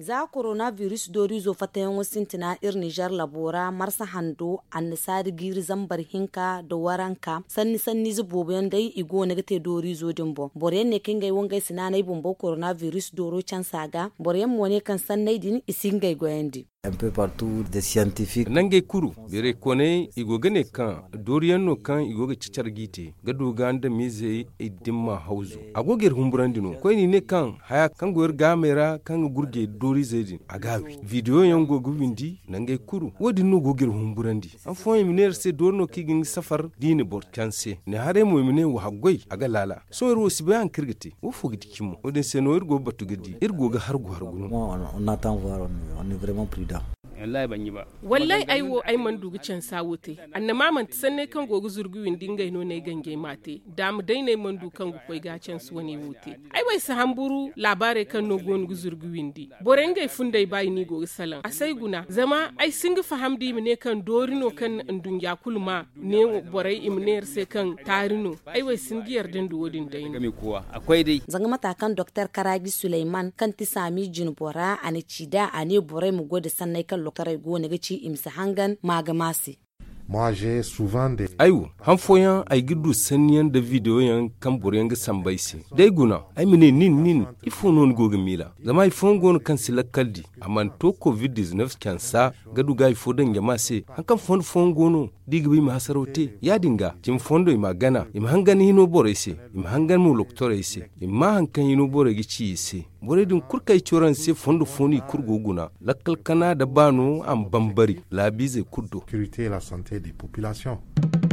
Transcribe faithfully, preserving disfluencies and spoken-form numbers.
za coronavirus dori zo fatayen wasintina ir Niger labora marsa hando annisari giri zambar hinka da waranka sanni sanni zuboben dai igo negate dori zo dimbo boren ne kingai wangai sinanai bumbo coronavirus doro can saga boren mo ne kan sannai din isingai goyendi un peu partout des scientifiques nange kuru bere kone igo gane kan doriyan no kan igo ga cicar gite ga doganda mize idimma hauzu agogir humburandino ko ni ne kan haya kan goyar gamera kan gurge dori zedin agawi video yan go gubindi nange kuru wodi no gogir humburandi an fo miner se dorno kigin safar dini bot kanse ne hare mo mine wa hagoy aga lala so ro siban kirgite wo fogiti kimo wodin se no irgo batugadi irgo ga hargu hargu on attend voir on est vraiment prudent wallahi ban yi ba wallahi aiwo ai man dugi can sawote annama man sanne kan gogu zurguwin dingai no ne gange mate da mu dai ne man du kan gukoi ga can su wani wote ai wai sa hamburu labare kan no gon zurguwin di borengai fundai bai ni gogu salan asai guna zama ai singi fahamdi mu ne kan dorino kan ndun ya kulma ne borai imner se kan tarino ai wai singi yardan du wodin dai game kowa akwai dai zanga matakan Dr Karagi Suleiman kan ti sami jinbora ani cida ani borai mu gode sannai kan lokare go ne gaci imsa hangan magamasi moi j'ai souvent des ayu han foyan ay giddu sanniyan da video yan kan boryan ga sambaisi dai guna ay mine nin nin ifo non goga mila zama ifo gon kan silakaldi aman to covid nineteen kan sa gadu ga ifo dan jama se han kan fon fon gono digbi ma hasarote ya dinga tim fondo ima gana im hangan hino borese im hangan mu loktore se imma hankan hino bore gici se boredin kurkai choran se fondo foni kurgo guna lakkal kana da bano am bambari labize kuddo sécurité et la santé des populations.